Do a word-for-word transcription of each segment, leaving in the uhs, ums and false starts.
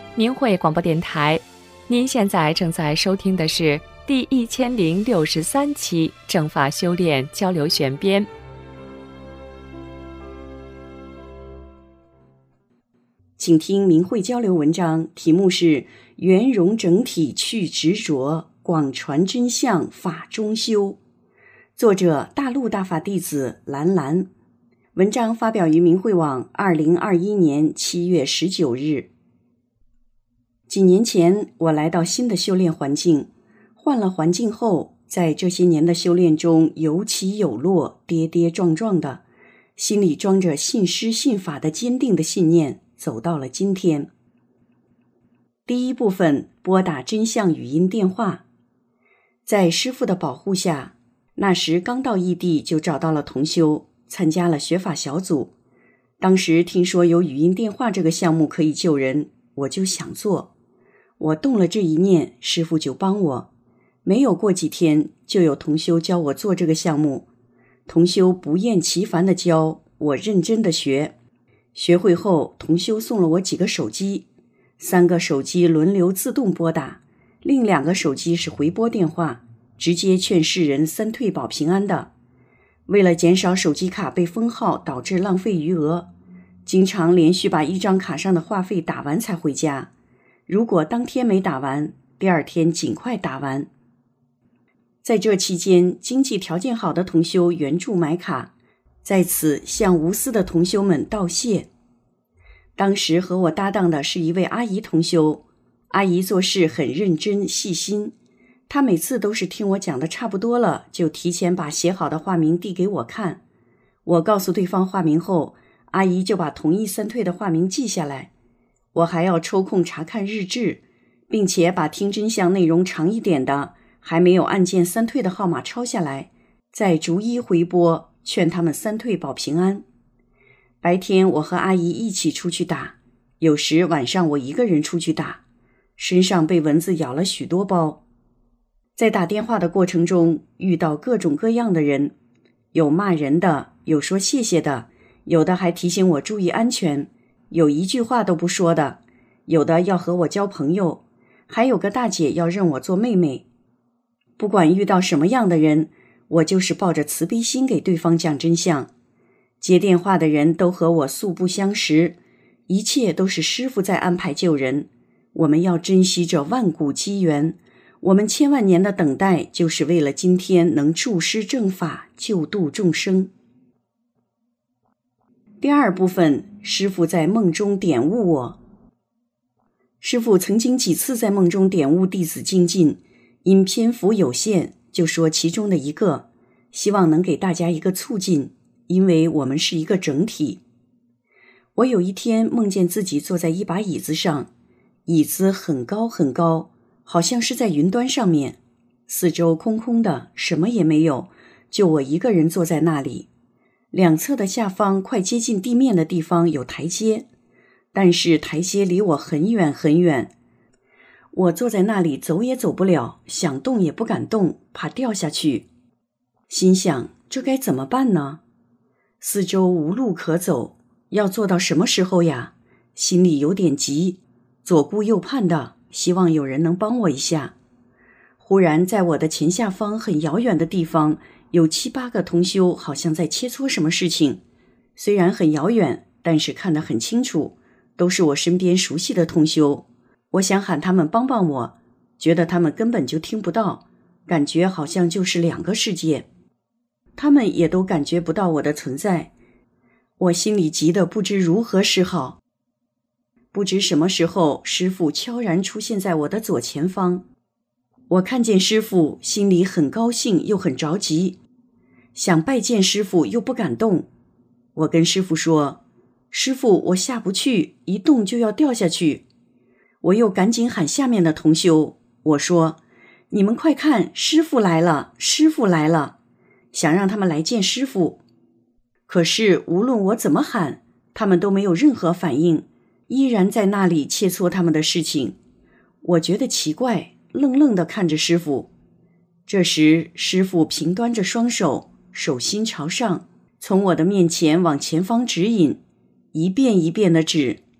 明慧广播电台，您现在正在收听的是第一千零六十三期正法修炼交流选编。 请听明慧交流文章，题目是圆融整体去执着，广传真相法中修。作者大陆大法弟子兰兰。文章发表于明慧网二零二一年七月十九日。几年前，我来到新的修炼环境，换了环境后，在这些年的修炼中有起有落，跌跌撞撞的，心里装着信师信法的坚定的信念，走到了今天。第一部分，拨打真相语音电话。在师父的保护下，那时刚到异地就找到了同修，参加了学法小组。当时听说有语音电话这个项目可以救人，我就想做。我动了这一念，师父就帮我。没有过几天，就有同修教我做这个项目。同修不厌其烦地教，我认真地学。学会后，同修送了我几个手机，三个手机轮流自动拨打，另两个手机是回拨电话，直接劝世人三退保平安的。为了减少手机卡被封号导致浪费余额，经常连续把一张卡上的话费打完才回家。如果当天没打完，第二天尽快打完。在这期间，经济条件好的同修援助买卡，在此向无私的同修们道谢。当时和我搭档的是一位阿姨同修，阿姨做事很认真细心，她每次都是听我讲的差不多了，就提前把写好的话名递给我看。我告诉对方话名后，阿姨就把同意三退的话名记下来。我还要抽空查看日志，并且把听真相内容长一点的还没有按键三退的号码抄下来，再逐一回拨，劝他们三退保平安。白天我和阿姨一起出去打，有时晚上我一个人出去打，身上被蚊子咬了许多包。在打电话的过程中，遇到各种各样的人，有骂人的，有说谢谢的，有的还提醒我注意安全，有一句话都不说的，有的要和我交朋友，还有个大姐要认我做妹妹。不管遇到什么样的人，我就是抱着慈悲心给对方讲真相。接电话的人都和我素不相识，一切都是师父在安排救人。我们要珍惜这万古机缘，我们千万年的等待，就是为了今天能助师正法，救度众生。第二部分，师父在梦中点悟我。师父曾经几次在梦中点悟弟子精进，因篇幅有限，就说其中的一个，希望能给大家一个促进，因为我们是一个整体。我有一天梦见自己坐在一把椅子上，椅子很高很高，好像是在云端上面，四周空空的，什么也没有，就我一个人坐在那里。两侧的下方快接近地面的地方有台阶，但是台阶离我很远很远。我坐在那里走也走不了，想动也不敢动，怕掉下去。心想，这该怎么办呢？四周无路可走，要做到什么时候呀？心里有点急，左顾右盼的，希望有人能帮我一下。忽然在我的前下方很遥远的地方，有七八个同修好像在切磋什么事情，虽然很遥远，但是看得很清楚，都是我身边熟悉的同修。我想喊他们帮帮我，觉得他们根本就听不到，感觉好像就是两个世界。他们也都感觉不到我的存在，我心里急得不知如何是好。不知什么时候，师父悄然出现在我的左前方。我看见师父，心里很高兴又很着急，想拜见师父又不敢动。我跟师父说，师父，我下不去，一动就要掉下去。我又赶紧喊下面的同修，我说，你们快看，师父来了，师父来了，想让他们来见师父。可是无论我怎么喊，他们都没有任何反应，依然在那里切磋他们的事情。我觉得奇怪，愣愣地看着师父。这时师父平端着双手，手心朝上，从我的面前往前方指引，一遍一遍地指。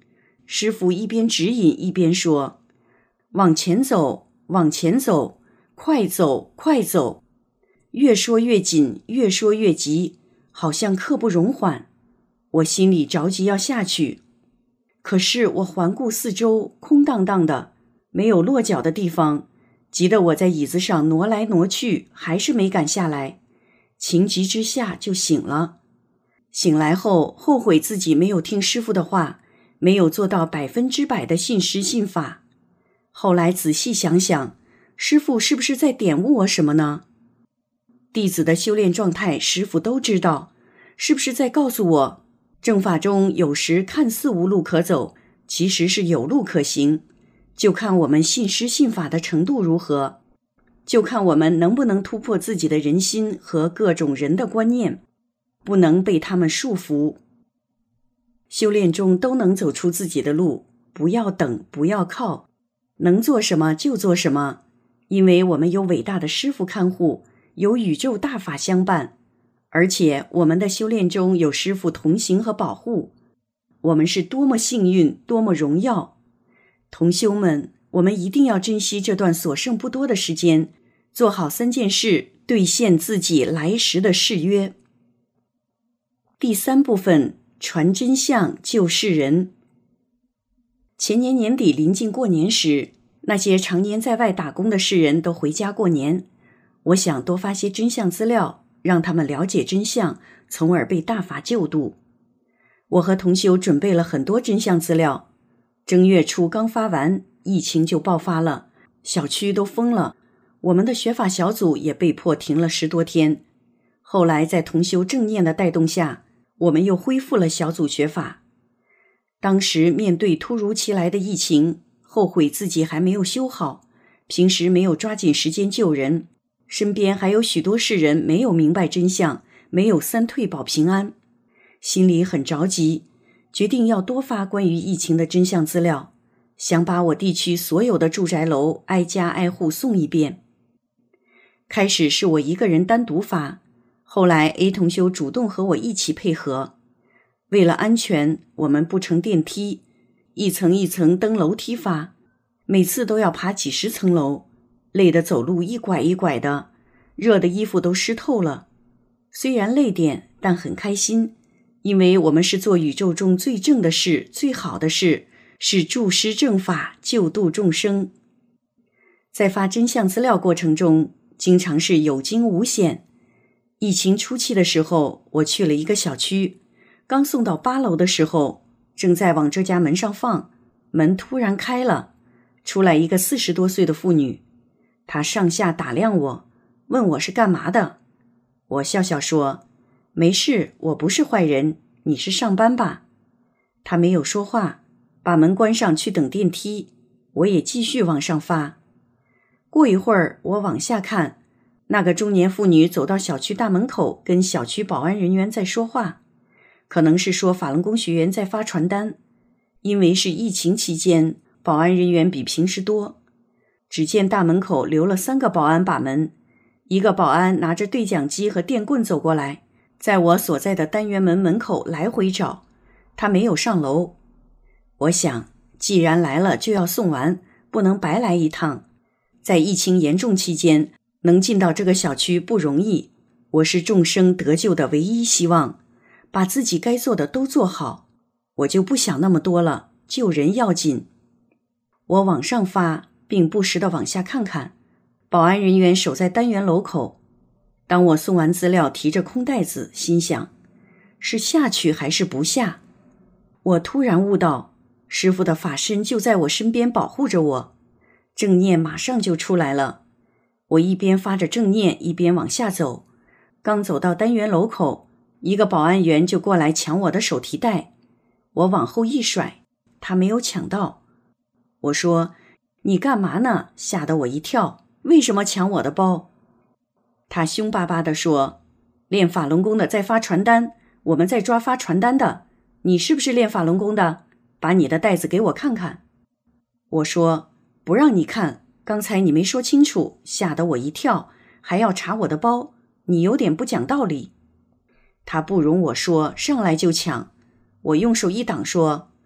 师父一边指引一边说：往前走，往前走，快走，快走。越说越紧，越说越急，好像刻不容缓。我心里着急要下去，可是我环顾四周，空荡荡的，没有落脚的地方，急得我在椅子上挪来挪去，还是没敢下来。情急之下就醒了。醒来后后悔自己没有听师父的话，没有做到百分之百的信师信法。后来仔细想想，师父是不是在点悟我什么呢？弟子的修炼状态师父都知道，是不是在告诉我，正法中有时看似无路可走，其实是有路可行，就看我们信师信法的程度如何，就看我们能不能突破自己的人心和各种人的观念，不能被他们束缚。修炼中都能走出自己的路，不要等，不要靠，能做什么就做什么，因为我们有伟大的师父看护，有宇宙大法相伴，而且我们的修炼中有师父同行和保护，我们是多么幸运，多么荣耀。同修们，我们一定要珍惜这段所剩不多的时间，做好三件事，兑现自己来时的誓约。第三部分，传真相救世人。前年年底临近过年时，那些常年在外打工的世人都回家过年，我想多发些真相资料，让他们了解真相，从而被大法救度。我和同修准备了很多真相资料。正月初刚发完，疫情就爆发了，小区都封了，我们的学法小组也被迫停了十多天。后来在同修正念的带动下，我们又恢复了小组学法。当时面对突如其来的疫情，后悔自己还没有修好，平时没有抓紧时间救人，身边还有许多世人没有明白真相，没有三退保平安，心里很着急，决定要多发关于疫情的真相资料，想把我地区所有的住宅楼挨家挨户送一遍。开始是我一个人单独发，后来 A 同修主动和我一起配合。为了安全，我们不乘电梯，一层一层登楼梯发，每次都要爬几十层楼，累得走路一拐一拐的，热的衣服都湿透了。虽然累点，但很开心，因为我们是做宇宙中最正的事，最好的事，是助师正法，救度众生。在发真相资料过程中，经常是有惊无险。疫情初期的时候，我去了一个小区，刚送到八楼的时候，正在往这家门上放，门突然开了，出来一个四十多岁的妇女，她上下打量我，问我是干嘛的。我笑笑说，没事，我不是坏人，你是上班吧？她没有说话，把门关上去等电梯，我也继续往上发。过一会儿，我往下看，那个中年妇女走到小区大门口，跟小区保安人员在说话，可能是说法轮功学员在发传单，因为是疫情期间，保安人员比平时多。只见大门口留了三个保安把门，一个保安拿着对讲机和电棍走过来，在我所在的单元门门口来回找，他没有上楼。我想，既然来了就要送完，不能白来一趟。在疫情严重期间，能进到这个小区不容易，我是众生得救的唯一希望，把自己该做的都做好，我就不想那么多了，救人要紧。我往上发，并不时地往下看看，保安人员守在单元楼口。当我送完资料，提着空袋子，心想，是下去还是不下？我突然悟到，师父的法身就在我身边保护着我，正念马上就出来了。我一边发着正念，一边往下走，刚走到单元楼口，一个保安员就过来抢我的手提袋，我往后一甩，他没有抢到。我说，你干嘛呢？吓得我一跳，为什么抢我的包？他凶巴巴地说，练法轮功的在发传单，我们在抓发传单的，你是不是练法轮功的？把你的袋子给我看看。我说，不让你看，刚才你没说清楚，吓得我一跳，还要查我的包，你有点不讲道理。他不容我说，上来就抢。我用手一挡说，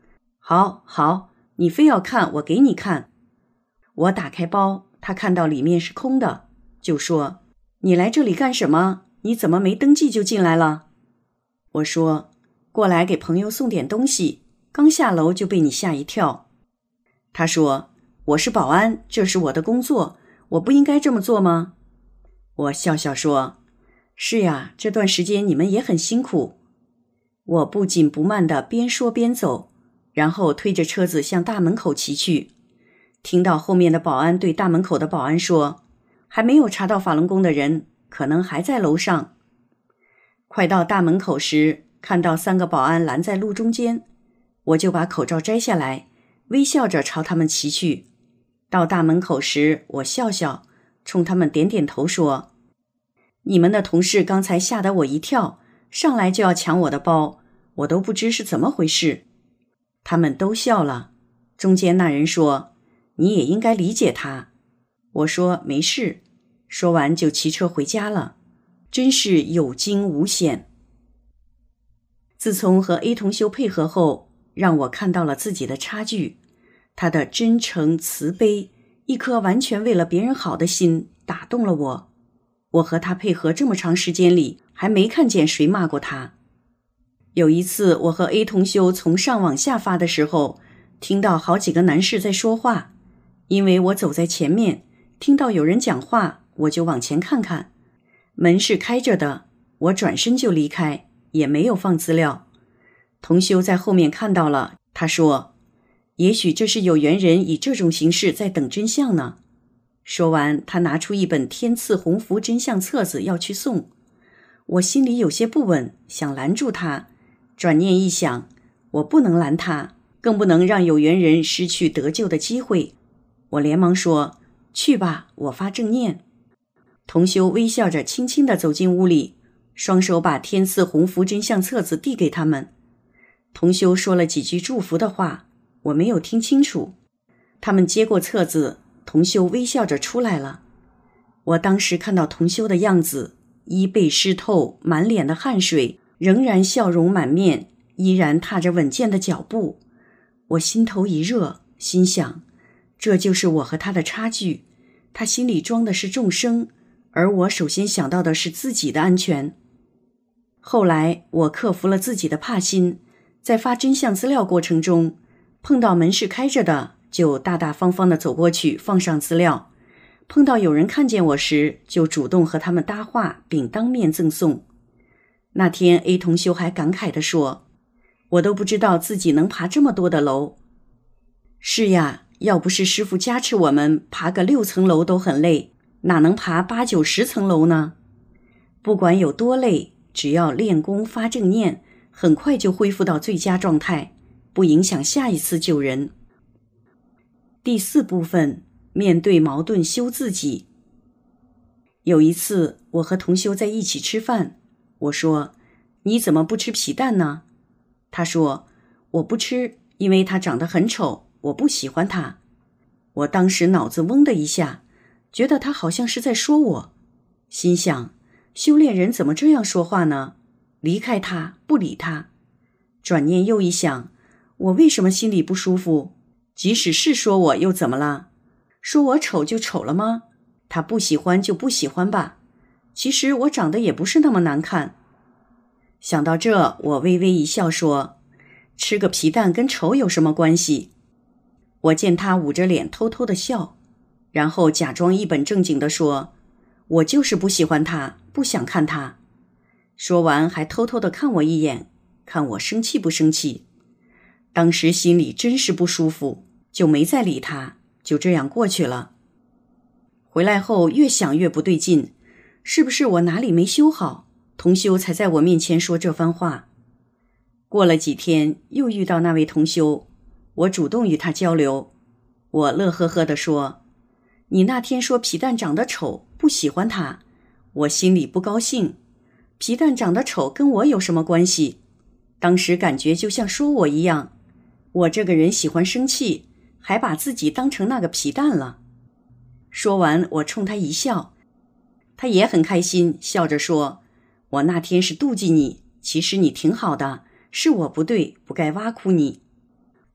好，好，你非要看，我给你看。我打开包，他看到里面是空的，就说：你来这里干什么？你怎么没登记就进来了？我说：过来给朋友送点东西，刚下楼就被你吓一跳。他说：我是保安，这是我的工作，我不应该这么做吗？我笑笑说：是呀，这段时间你们也很辛苦。我不紧不慢地边说边走，然后推着车子向大门口骑去。听到后面的保安对大门口的保安说：还没有查到法轮功的人，可能还在楼上。快到大门口时，看到三个保安拦在路中间，我就把口罩摘下来，微笑着朝他们骑去。到大门口时，我笑笑，冲他们点点头说：你们的同事刚才吓得我一跳，上来就要抢我的包，我都不知是怎么回事。他们都笑了。中间那人说：你也应该理解他。我说没事，说完就骑车回家了。真是有惊无险。自从和 A 同修配合后，让我看到了自己的差距。他的真诚慈悲，一颗完全为了别人好的心打动了我。我和他配合这么长时间里，还没看见谁骂过他。有一次我和 A 同修从上往下发的时候，听到好几个男士在说话。因为我走在前面，听到有人讲话，我就往前看看。门是开着的，我转身就离开，也没有放资料。同修在后面看到了，他说：也许这是有缘人以这种形式在等真相呢。说完，他拿出一本天赐鸿福真相册子要去送。我心里有些不稳，想拦住他，转念一想，我不能拦他，更不能让有缘人失去得救的机会。我连忙说：去吧，我发正念。同修微笑着轻轻地走进屋里，双手把天赐鸿福真相册子递给他们。同修说了几句祝福的话，我没有听清楚。他们接过册子，同修微笑着出来了。我当时看到同修的样子，衣被湿透，满脸的汗水，仍然笑容满面，依然踏着稳健的脚步。我心头一热，心想，这就是我和他的差距。他心里装的是众生，而我首先想到的是自己的安全。后来我克服了自己的怕心，在发真相资料过程中，碰到门是开着的，就大大方方地走过去放上资料。碰到有人看见我时，就主动和他们搭话，并当面赠送。那天 A 同修还感慨地说：我都不知道自己能爬这么多的楼。是呀，要不是师父加持我们，爬个六层楼都很累，哪能爬八九十层楼呢？不管有多累，只要练功发正念，很快就恢复到最佳状态，不影响下一次救人。第四部分，面对矛盾修自己。有一次我和同修在一起吃饭，我说：你怎么不吃皮蛋呢？他说：我不吃，因为它长得很丑，我不喜欢它。我当时脑子嗡的一下，觉得他好像是在说我，心想，修炼人怎么这样说话呢？离开他，不理他。转念又一想，我为什么心里不舒服？即使是说我又怎么了？说我丑就丑了吗？他不喜欢就不喜欢吧。其实我长得也不是那么难看。想到这，我微微一笑说：吃个皮蛋跟丑有什么关系？我见他捂着脸偷偷的笑，然后假装一本正经地说：我就是不喜欢他，不想看他。说完还偷偷地看我一眼，看我生气不生气。当时心里真是不舒服，就没再理他，就这样过去了。回来后越想越不对劲，是不是我哪里没修好，同修才在我面前说这番话？过了几天又遇到那位同修，我主动与他交流。我乐呵呵地说：你那天说皮蛋长得丑，不喜欢他，我心里不高兴。皮蛋长得丑跟我有什么关系？当时感觉就像说我一样。我这个人喜欢生气，还把自己当成那个皮蛋了。说完我冲他一笑，他也很开心，笑着说：我那天是妒忌你，其实你挺好的，是我不对，不该挖苦你。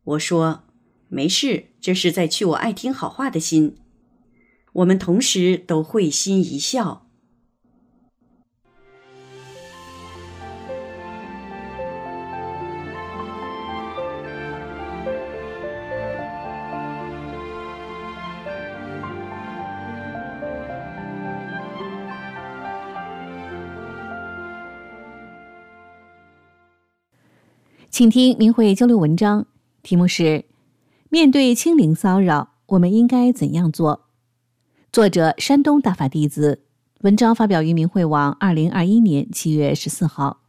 我说，没事，这是在去我爱听好话的心。我们同时都会心一笑。 请听明慧交流文章，题目是面对清零骚扰，我们应该怎样做？作者山东大法弟子，文章发表于明慧网二零二一年七月十四号。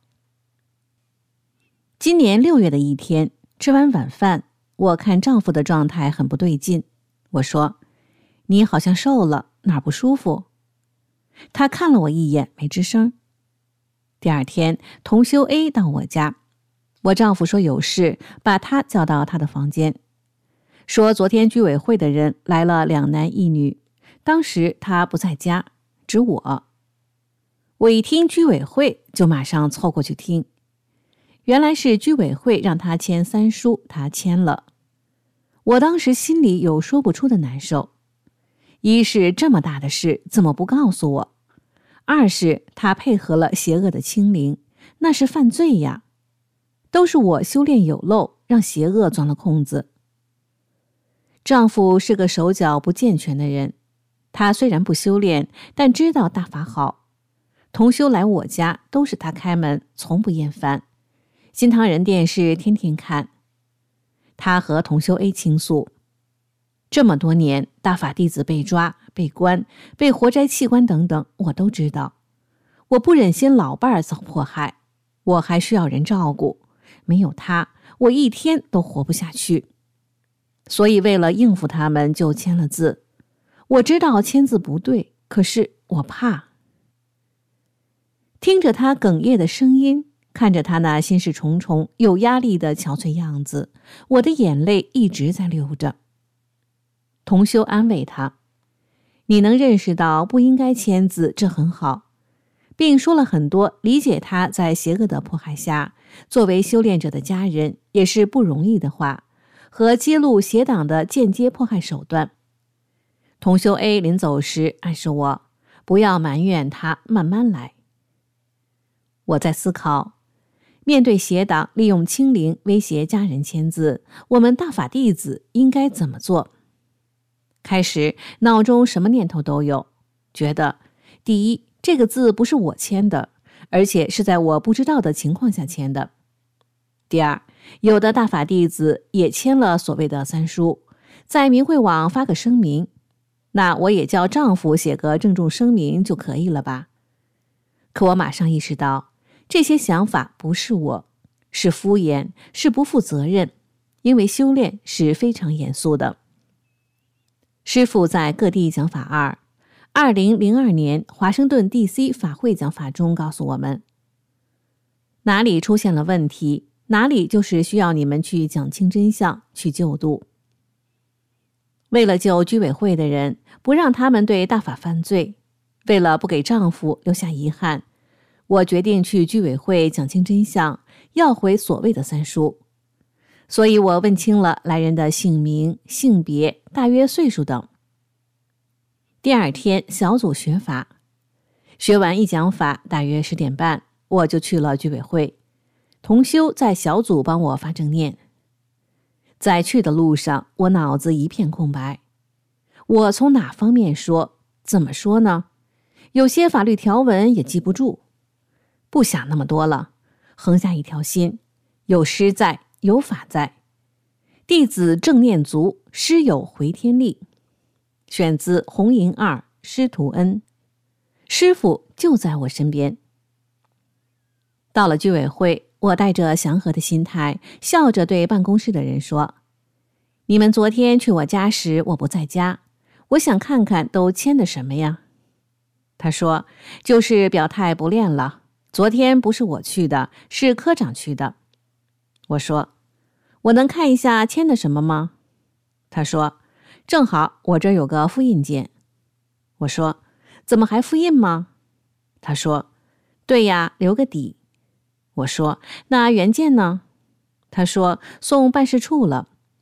今年六月的一天，吃完晚饭，我看丈夫的状态很不对劲，我说，你好像瘦了，哪儿不舒服？他看了我一眼，没吱声。第二天，同修 A 到我家，我丈夫说有事，把他叫到他的房间，说昨天居委会的人来了两男一女，当时他不在家，指我。我一听居委会，就马上凑过去听，原来是居委会让他签三书，他签了。我当时心里有说不出的难受，一是这么大的事怎么不告诉我，二是他配合了邪恶的清零，那是犯罪呀。都是我修炼有漏，让邪恶钻了空子。丈夫是个手脚不健全的人，他虽然不修炼，但知道大法好。同修来我家都是他开门，从不厌烦。新唐人电视天天看。他和同修 A 倾诉，这么多年大法弟子被抓、被关、被活摘器官等等，我都知道。我不忍心老伴儿遭迫害，我还需要人照顾。没有他，我一天都活不下去。所以为了应付他们，就签了字。我知道签字不对，可是我怕。听着他哽咽的声音，看着他那心事重重、有压力的憔悴样子，我的眼泪一直在流着。同修安慰他，你能认识到不应该签字，这很好，并说了很多理解他在邪恶的迫害下作为修炼者的家人也是不容易的话，和揭露邪党的间接迫害手段。同修 A 临走时暗示我不要埋怨他，慢慢来。我在思考，面对邪党利用清零威胁家人签字，我们大法弟子应该怎么做？开始脑中什么念头都有，觉得第一，这个字不是我签的，而且是在我不知道的情况下签的。第二，有的大法弟子也签了所谓的三书，在明慧网发个声明，那我也叫丈夫写个郑重声明就可以了吧？可我马上意识到，这些想法不是我，是敷衍，是不负责任，因为修炼是非常严肃的。师父在各地讲法二二零零二年华盛顿 D C 法会讲法中告诉我们，哪里出现了问题，哪里就是需要你们去讲清真相，去救度。为了救居委会的人，不让他们对大法犯罪，为了不给丈夫留下遗憾，我决定去居委会讲清真相，要回所谓的三书。所以我问清了来人的姓名、性别、大约岁数等。第二天小组学法，学完一讲法大约十点半，我就去了居委会。同修在小组帮我发正念。在去的路上，我脑子一片空白。我从哪方面说？怎么说呢？有些法律条文也记不住。不想那么多了，横下一条心，有师在，有法在。弟子正念足，师有回天力。选自红银二师徒恩，师父就在我身边。到了居委会，我带着祥和的心态，笑着对办公室的人说，你们昨天去我家时我不在家，我想看看都签的什么呀？他说，就是表态不练了，昨天不是我去的，是科长去的。我说，我能看一下签的什么吗？他说，正好我这儿有个复印件。我说，怎么还复印吗？他说，对呀，留个底。我说，那原件呢？他说，送办事处了。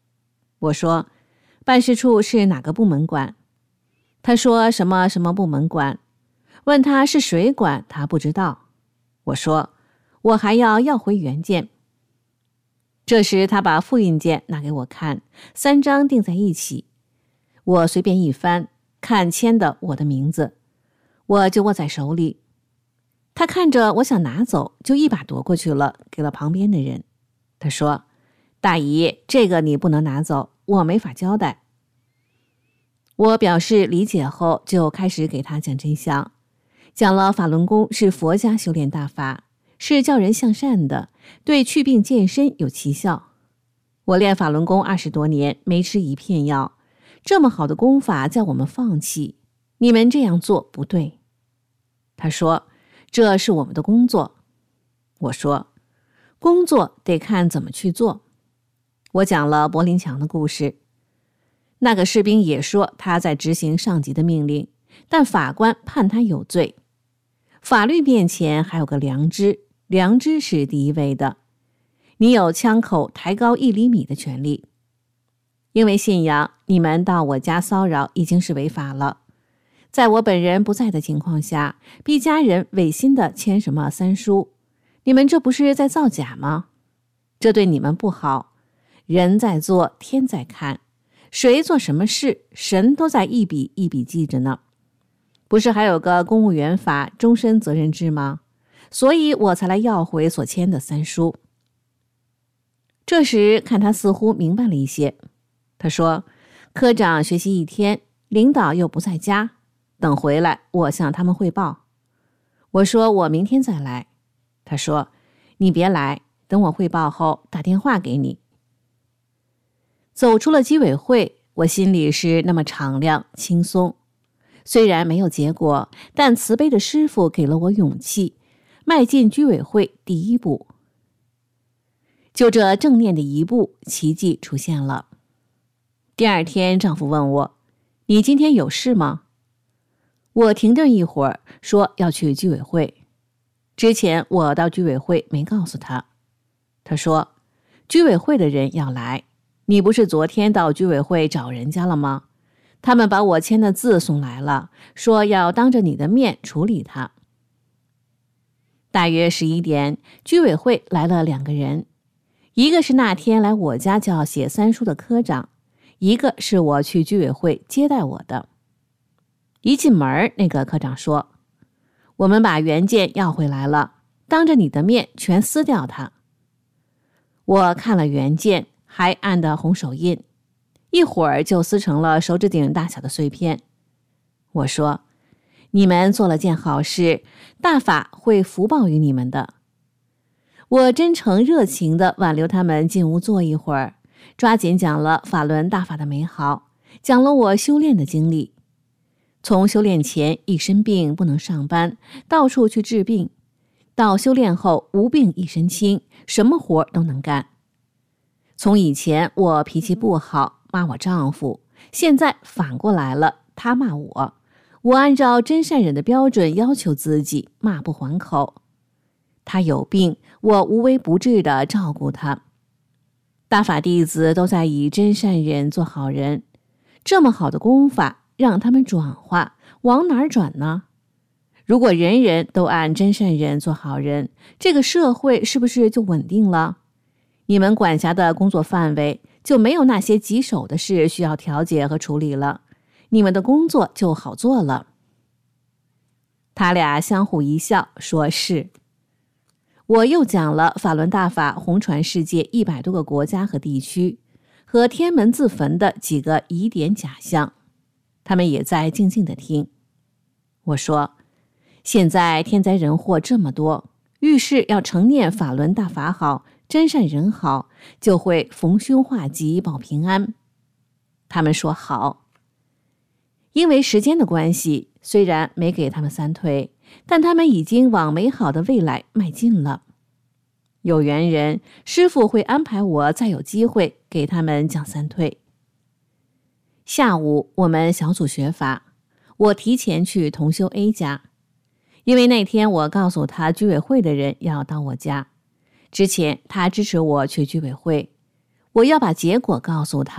我说，办事处是哪个部门管？他说什么什么部门管。问他是谁管，他不知道。我说，我还要要回原件。这时他把复印件拿给我看，三张订在一起。我随便一翻，看签的我的名字，我就握在手里。他看着我想拿走，就一把夺过去了，给了旁边的人。他说，大姨，这个你不能拿走，我没法交代。我表示理解后，就开始给他讲真相，讲了法轮功是佛家修炼大法，是叫人向善的，对祛病健身有奇效。我练法轮功二十多年，没吃一片药，这么好的功法叫我们放弃，你们这样做不对。他说，这是我们的工作。我说，工作得看怎么去做。我讲了柏林墙的故事。那个士兵也说他在执行上级的命令，但法官判他有罪。法律面前还有个良知，良知是第一位的。你有枪口抬高一厘米的权利。因为信仰，你们到我家骚扰已经是违法了。在我本人不在的情况下，逼家人违心的签什么三书，你们这不是在造假吗？这对你们不好。人在做，天在看，谁做什么事，神都在一笔一笔记着呢。不是还有个公务员法终身责任制吗？所以我才来要回所签的三书。这时看他似乎明白了一些，他说，科长学习一天，领导又不在家，等回来我向他们汇报。我说，我明天再来。他说，你别来，等我汇报后打电话给你。走出了居委会，我心里是那么敞亮轻松。虽然没有结果，但慈悲的师父给了我勇气，迈进居委会第一步。就这正念的一步，奇迹出现了。第二天丈夫问我，你今天有事吗？我停顿一会儿，说要去居委会。之前我到居委会没告诉他。他说，居委会的人要来，你不是昨天到居委会找人家了吗？他们把我签的字送来了，说要当着你的面处理他。大约十一点，居委会来了两个人，一个是那天来我家叫写三书的科长，一个是我去居委会接待我的。一进门，那个科长说，我们把原件要回来了，当着你的面全撕掉它。我看了原件，还按的红手印，一会儿就撕成了手指顶大小的碎片。我说，你们做了件好事，大法会福报于你们的。我真诚热情地挽留他们进屋坐一会儿，抓紧讲了法轮大法的美好，讲了我修炼的经历。从修炼前一身病不能上班，到处去治病，到修炼后无病一身轻，什么活都能干。从以前我脾气不好，骂我丈夫，现在反过来了，他骂我，我按照真善忍的标准要求自己，骂不还口。他有病，我无微不至地照顾他。大法弟子都在以真善忍做好人，这么好的功法让他们转化，往哪儿转呢？如果人人都按真善忍做好人，这个社会是不是就稳定了？你们管辖的工作范围就没有那些棘手的事需要调解和处理了，你们的工作就好做了。他俩相互一笑，说是。我又讲了法轮大法红传世界一百多个国家和地区，和天门自焚的几个疑点假象，他们也在静静地听。我说，现在天灾人祸这么多，遇事要承念法轮大法好，真善人好，就会逢凶化吉，保平安。他们说好。因为时间的关系，虽然没给他们三退，但他们已经往美好的未来迈进了。有缘人，师父会安排我再有机会给他们讲三退。下午我们小组学法，我提前去同修 A 家，因为那天我告诉他居委会的人要到我家，之前他支持我去居委会，我要把结果告诉他，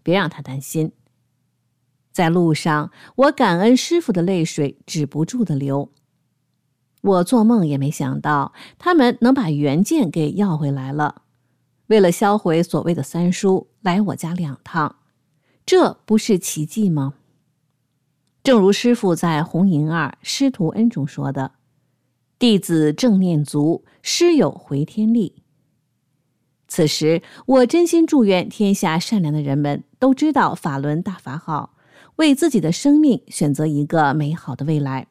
别让他担心。在路上，我感恩师父的泪水止不住的流。我做梦也没想到，他们能把原件给要回来了。为了销毁所谓的三书，来我家两趟，这不是奇迹吗？正如师父在《红银二师徒恩》中说的，弟子正念足，师有回天力。此时，我真心祝愿天下善良的人们都知道法轮大法好，为自己的生命选择一个美好的未来。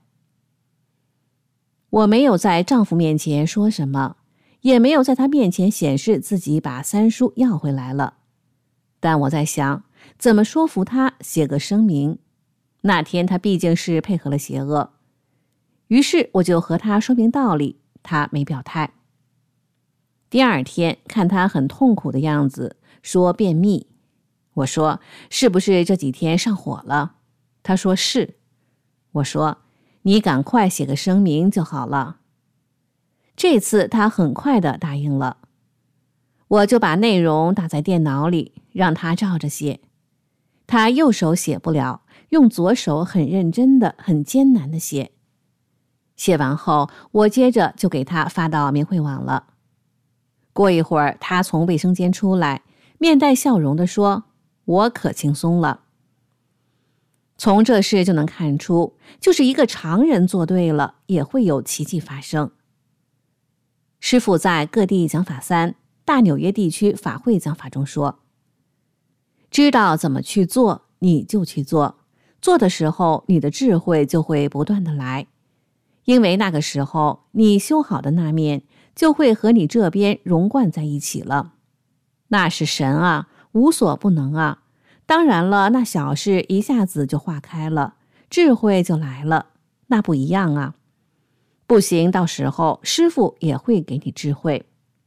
我没有在丈夫面前说什么，也没有在他面前显示自己把三书要回来了。但我在想，怎么说服他写个声明？那天他毕竟是配合了邪恶，于是我就和他说明道理，他没表态。第二天看他很痛苦的样子，说便秘。我说，是不是这几天上火了？他说是。我说，你赶快写个声明就好了。这次他很快地答应了，我就把内容打在电脑里，让他照着写。他右手写不了，用左手很认真的、很艰难地写。写完后，我接着就给他发到明慧网了。过一会儿，他从卫生间出来，面带笑容地说，我可轻松了。从这事就能看出，就是一个常人做对了，也会有奇迹发生。师父在各地讲法三大纽约地区法会讲法中说，知道怎么去做，你就去做，做的时候你的智慧就会不断的来，因为那个时候你修好的那面就会和你这边融贯在一起了。那是神啊，无所不能啊。当然了，那小事一下子就化开了，智慧就来了，那不一样啊。不行，到时候师父也会给你智慧。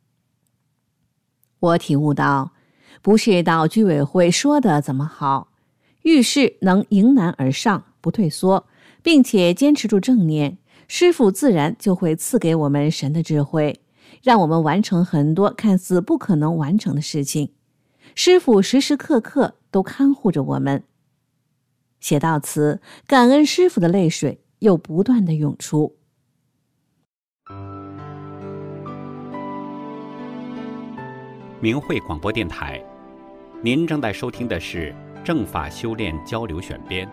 我体悟到，不是到居委会说的怎么好，遇事能迎难而上，不退缩，并且坚持住正念，师父自然就会赐给我们神的智慧，让我们完成很多看似不可能完成的事情。师父时时刻刻都看护着我们。写到此，感恩师父的泪水又不断地涌出。 明慧广播电台，您正在收听的是正法修炼交流选编。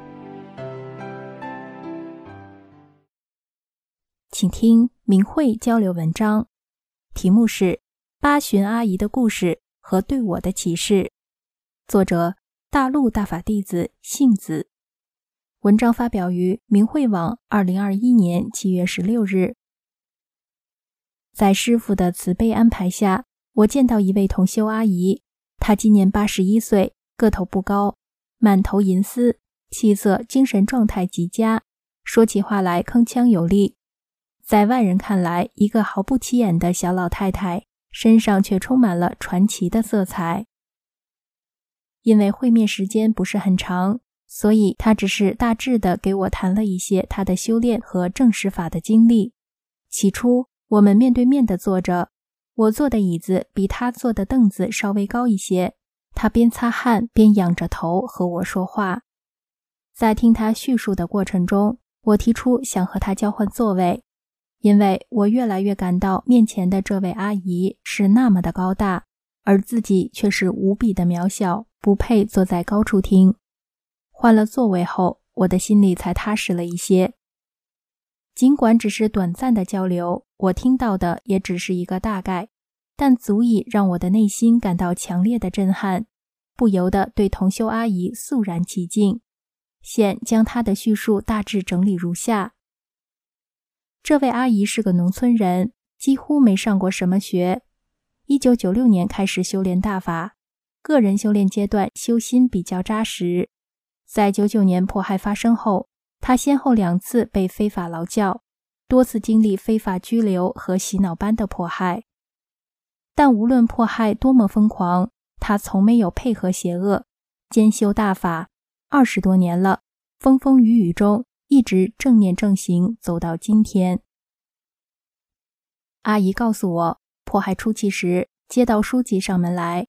请听明慧交流文章，题目是八旬阿姨的故事和对我的启示，作者大陆大法弟子杏子。文章发表于明慧网二零二一年七月十六日。在师父的慈悲安排下，我见到一位同修阿姨，她今年八十一岁，个头不高，满头银丝，气色精神状态极佳，说起话来铿锵有力。在外人看来，一个毫不起眼的小老太太，身上却充满了传奇的色彩。因为会面时间不是很长，所以她只是大致地给我谈了一些她的修炼和正实法的经历。起初，我们面对面地坐着，我坐的椅子比她坐的凳子稍微高一些，她边擦汗边仰着头和我说话。在听她叙述的过程中，我提出想和她交换座位，因为我越来越感到面前的这位阿姨是那么的高大，而自己却是无比的渺小，不配坐在高处听。换了座位后，我的心里才踏实了一些。尽管只是短暂的交流，我听到的也只是一个大概，但足以让我的内心感到强烈的震撼，不由得对同修阿姨肃然起敬。现将她的叙述大致整理如下。这位阿姨是个农村人，几乎没上过什么学。一九九六年开始修炼大法，个人修炼阶段修心比较扎实。在九九年迫害发生后，她先后两次被非法劳教，多次经历非法拘留和洗脑班的迫害。但无论迫害多么疯狂，她从没有配合邪恶，兼修大法，二十多年了，风风雨雨中一直正念正行，走到今天。阿姨告诉我，迫害初期时，接到书记上门来，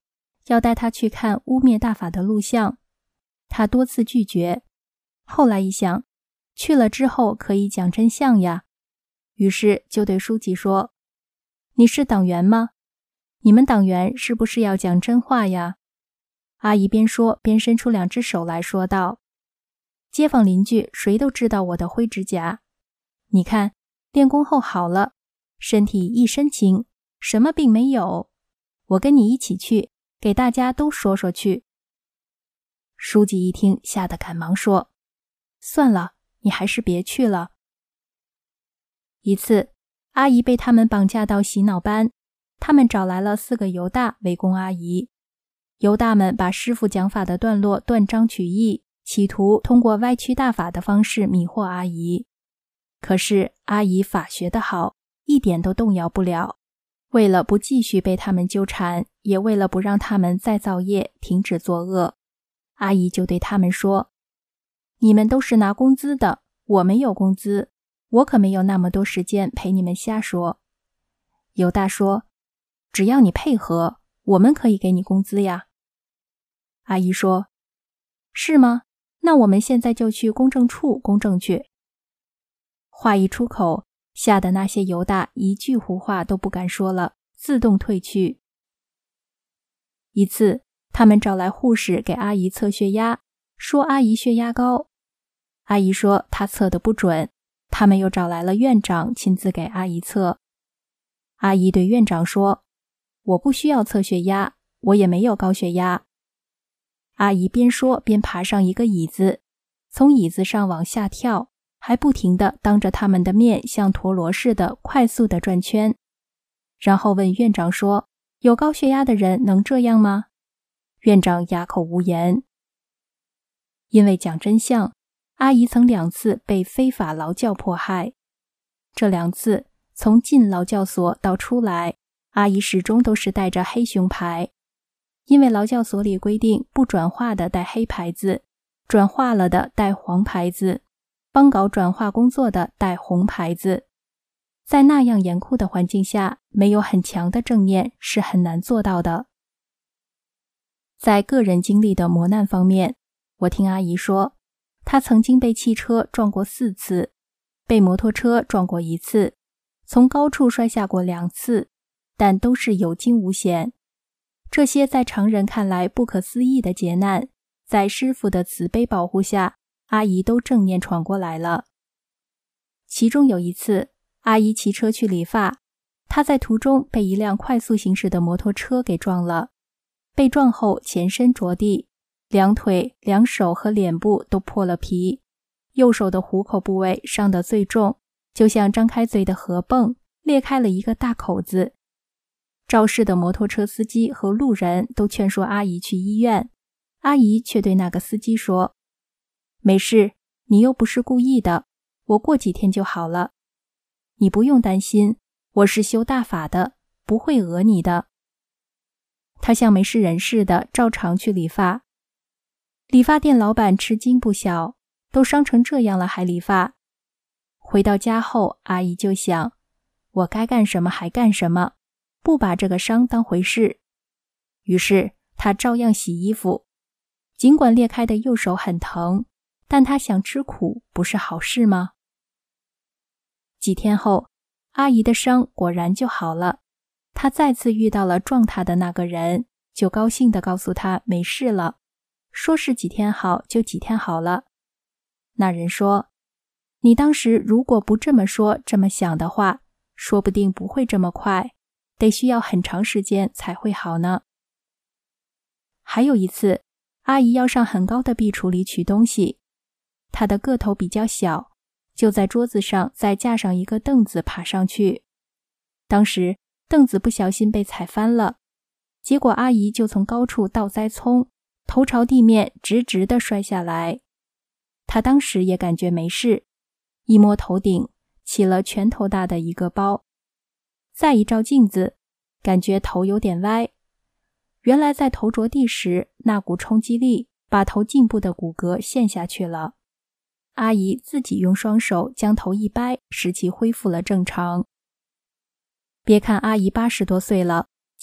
要带他去看污蔑大法的录像，他多次拒绝。后来一想，去了之后可以讲真相呀，于是就对书记说：“你是党员吗？你们党员是不是要讲真话呀？”阿姨边说边伸出两只手来说道：“街坊邻居谁都知道我的灰指甲，你看，练功后好了，身体一身轻，什么病没有。我跟你一起去，给大家都说说去。”书记一听，吓得赶忙说：“算了，你还是别去了。”一次，阿姨被他们绑架到洗脑班，他们找来了四个犹大围攻阿姨。犹大们把师父讲法的段落断章取义，企图通过歪曲大法的方式迷惑阿姨。可是阿姨法学得好，一点都动摇不了。为了不继续被他们纠缠，也为了不让他们再造业，停止作恶，阿姨就对他们说：“你们都是拿工资的，我没有工资，我可没有那么多时间陪你们瞎说。”犹大说：“只要你配合，我们可以给你工资呀。”阿姨说：“是吗？那我们现在就去公证处公证去。”话一出口，吓得那些犹大一句胡话都不敢说了，自动退去。一次，他们找来护士给阿姨测血压，说阿姨血压高。阿姨说她测得不准，他们又找来了院长亲自给阿姨测。阿姨对院长说：“我不需要测血压，我也没有高血压。”阿姨边说边爬上一个椅子，从椅子上往下跳，还不停地当着他们的面像陀螺似的快速地转圈，然后问院长说：“有高血压的人能这样吗？”院长哑口无言。因为讲真相，阿姨曾两次被非法劳教迫害。这两次从进劳教所到出来，阿姨始终都是带着黑熊牌，因为劳教所里规定不转化的带黑牌子，转化了的带黄牌子，帮搞转化工作的带红牌子。在那样严酷的环境下，没有很强的正念是很难做到的。在个人经历的磨难方面，我听阿姨说，她曾经被汽车撞过四次，被摩托车撞过一次，从高处摔下过两次，但都是有惊无险。这些在常人看来不可思议的劫难，在师父的慈悲保护下，阿姨都正念闯过来了。其中有一次，阿姨骑车去理发，她在途中被一辆快速行驶的摩托车给撞了，被撞后前身着地，两腿、两手和脸部都破了皮，右手的虎口部位伤得最重，就像张开嘴的河蚌，裂开了一个大口子。肇事的摩托车司机和路人都劝说阿姨去医院，阿姨却对那个司机说：“没事，你又不是故意的，我过几天就好了。你不用担心，我是修大法的，不会讹你的。”他像没事人似的照常去理发。理发店老板吃惊不小，都伤成这样了还理发。回到家后，阿姨就想，我该干什么还干什么，不把这个伤当回事。于是她照样洗衣服，尽管裂开的右手很疼，但她想吃苦不是好事吗？几天后，阿姨的伤果然就好了。她再次遇到了撞她的那个人，就高兴地告诉他没事了，说是几天好就几天好了。那人说，你当时如果不这么说这么想的话，说不定不会这么快，得需要很长时间才会好呢。还有一次，阿姨要上很高的壁橱里取东西，她的个头比较小，就在桌子上再架上一个凳子爬上去。当时凳子不小心被踩翻了，结果阿姨就从高处倒栽葱，头朝地面直直地摔下来。她当时也感觉没事，一摸头顶，起了拳头大的一个包。再一照镜子，感觉头有点歪。原来在头着地时，那股冲击力把头颈部的骨骼陷下去了。阿姨自己用双手将头一掰，使其恢复了正常。别看阿姨八十多岁了，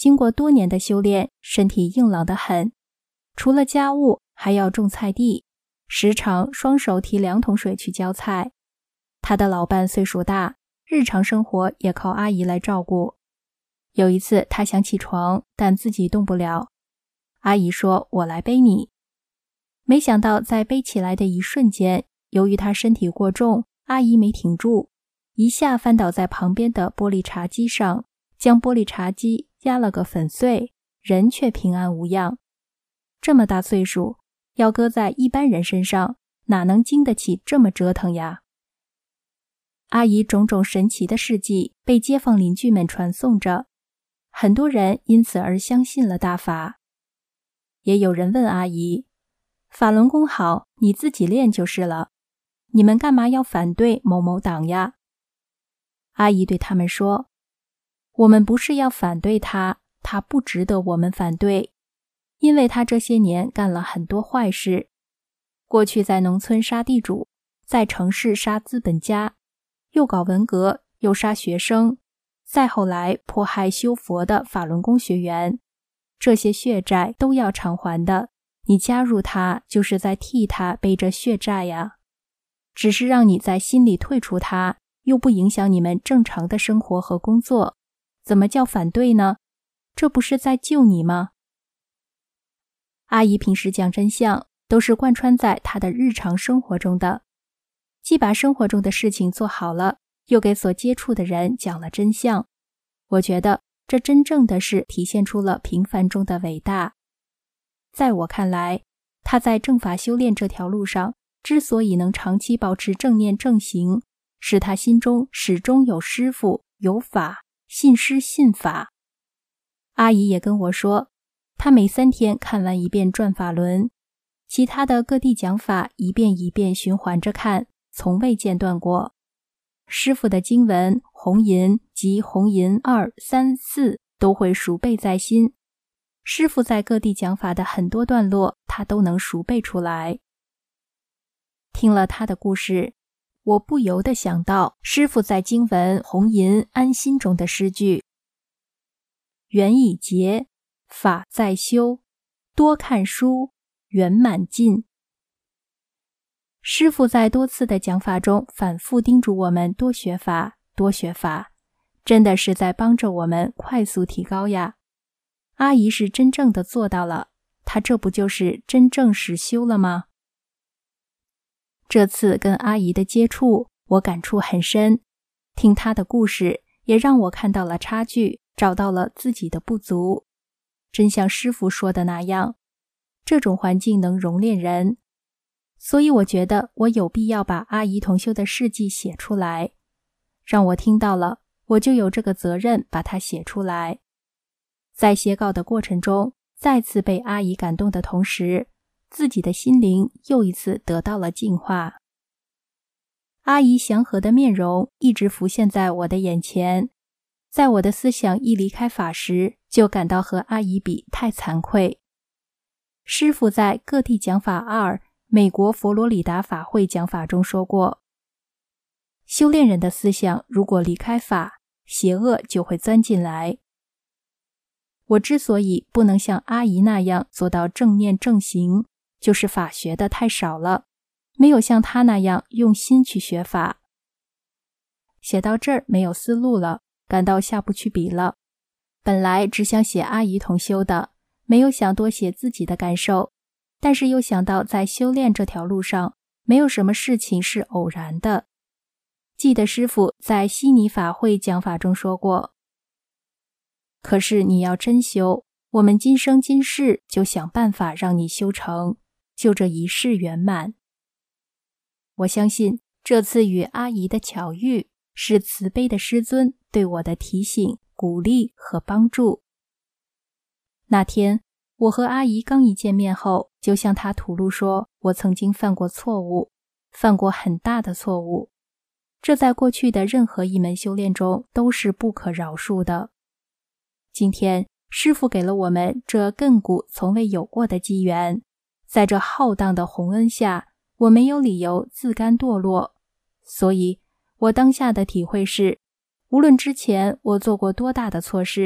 经过多年的修炼，身体硬朗得很，除了家务还要种菜地，时常双手提两桶水去浇菜。他的老伴岁数大，日常生活也靠阿姨来照顾。有一次他想起床，但自己动不了，阿姨说：“我来背你。”没想到在背起来的一瞬间，由于他身体过重，阿姨没挺住，一下翻倒在旁边的玻璃茶几上，将玻璃茶几压了个粉碎，人却平安无恙。这么大岁数，要搁在一般人身上，哪能经得起这么折腾呀？阿姨种种神奇的事迹被街坊邻居们传颂着，很多人因此而相信了大法。也有人问阿姨：“法轮功好，你自己练就是了，你们干嘛要反对某某党呀？”阿姨对他们说：“我们不是要反对他，他不值得我们反对，因为他这些年干了很多坏事。过去在农村杀地主，在城市杀资本家，又搞文革，又杀学生，再后来迫害修佛的法轮功学员，这些血债都要偿还的。你加入他，就是在替他背着血债呀。只是让你在心里退出他，又不影响你们正常的生活和工作，怎么叫反对呢？这不是在救你吗？”阿姨平时讲真相，都是贯穿在她的日常生活中的，既把生活中的事情做好了，又给所接触的人讲了真相。我觉得这真正的是体现出了平凡中的伟大。在我看来，她在正法修炼这条路上之所以能长期保持正念正行，是她心中始终有师父，有法，信师信法。阿姨也跟我说，她每三天看完一遍转法轮，其他的各地讲法一遍一遍循环着看，从未间断过。师父的经文、红银及红银二、三、四都会熟背在心。师父在各地讲法的很多段落，他都能熟背出来。听了他的故事，我不由得想到师父在经文《红银安心》中的诗句：“缘已结，法在修，多看书，圆满尽。”师父在多次的讲法中反复叮嘱我们多学法，多学法，真的是在帮着我们快速提高呀。阿姨是真正的做到了，她这不就是真正实修了吗？这次跟阿姨的接触，我感触很深，听她的故事也让我看到了差距，找到了自己的不足。真像师父说的那样，这种环境能熔炼人，所以我觉得我有必要把阿姨同修的事迹写出来，让我听到了，我就有这个责任把它写出来。在写稿的过程中，再次被阿姨感动的同时，自己的心灵又一次得到了净化。阿姨祥和的面容一直浮现在我的眼前，在我的思想一离开法时，就感到和阿姨比太惭愧。师父在各地讲法二美国佛罗里达法会讲法中说过，修炼人的思想如果离开法，邪恶就会钻进来。我之所以不能像阿姨那样做到正念正行，就是法学的太少了，没有像她那样用心去学法。写到这儿没有思路了，感到下不去笔了。本来只想写阿姨同修的，没有想多写自己的感受，但是又想到在修炼这条路上，没有什么事情是偶然的。记得师父在悉尼法会讲法中说过，可是你要真修，我们今生今世就想办法让你修成，就这一世圆满。我相信这次与阿姨的巧遇，是慈悲的师尊对我的提醒、鼓励和帮助。那天我和阿姨刚一见面后，就向她吐露说我曾经犯过错误，犯过很大的错误，这在过去的任何一门修炼中都是不可饶恕的。今天师父给了我们这亘古从未有过的机缘，在这浩荡的洪恩下，我没有理由自甘堕落。所以我当下的体会是，无论之前我做过多大的错事，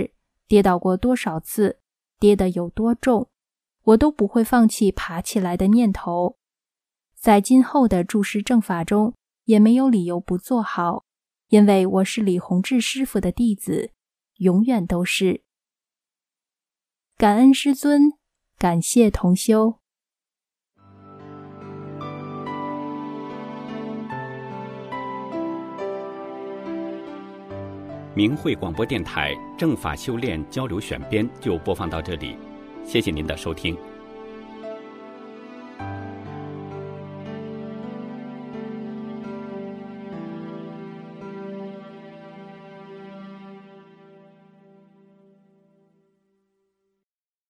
跌倒过多少次，跌得有多重，我都不会放弃爬起来的念头。在今后的注释正法中，也没有理由不做好，因为我是李洪志师傅的弟子，永远都是。感恩师尊，感谢同修。 明慧广播电台正法修炼交流选编就播放到这里，谢谢您的收听。